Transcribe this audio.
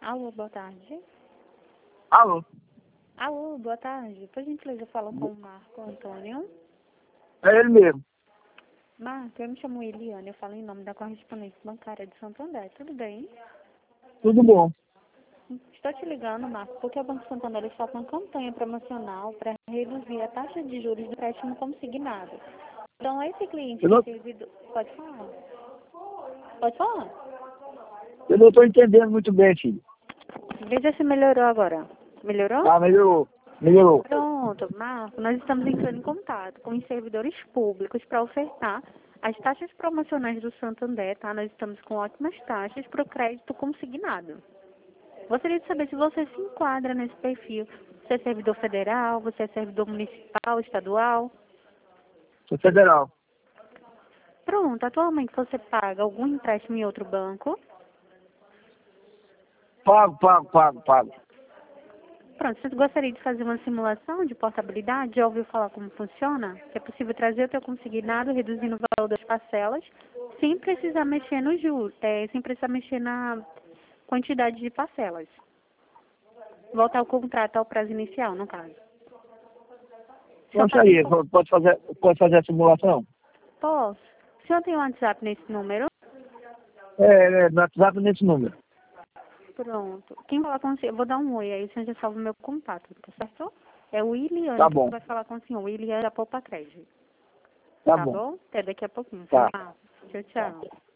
Alô, boa tarde. Alô? Alô, boa tarde. Por gentileza, eu falo com o Marco Antônio. É ele mesmo. Marco, eu me chamo Eliane, eu falo em nome da correspondente bancária de Santo André. Tudo bem? Tudo bom. Estou te ligando, Marco, porque o Banco Santander está com uma campanha promocional para reduzir a taxa de juros do empréstimo consignado. Então, esse cliente Eu que não, servidor... Pode falar? Pode falar? eu não estou entendendo muito bem, filho. Veja se melhorou agora. Melhorou? Ah, melhorou. Melhorou. Pronto, Marco, nós estamos entrando em contato com os servidores públicos para ofertar as taxas promocionais do Santander, tá? Nós estamos com ótimas taxas para o crédito consignado. Gostaria de saber se você se enquadra nesse perfil. Você é servidor federal, você é servidor municipal, estadual? Sou federal. Pronto, atualmente você paga algum empréstimo em outro banco? Pago. Pronto, você gostaria de fazer uma simulação de portabilidade? Já ouviu falar como funciona? Que é possível trazer o teu consignado, reduzindo o valor das parcelas, sem precisar mexer no juros, sem precisar mexer na quantidade de parcelas. Voltar ao contrato ao prazo inicial, no caso. Só Vamos faz aí, pode fazer a simulação? Posso. O senhor tem um WhatsApp nesse número? No WhatsApp nesse número. Pronto. Quem falar com o senhor, eu vou dar um oi, aí o senhor já salva o meu contato, tá certo? É o Willian Tá que bom. vai falar com o senhor. O Willian da Poupa Crédito. Tá Tá bom. bom? Até daqui a pouquinho. Tá. Tchau, tchau.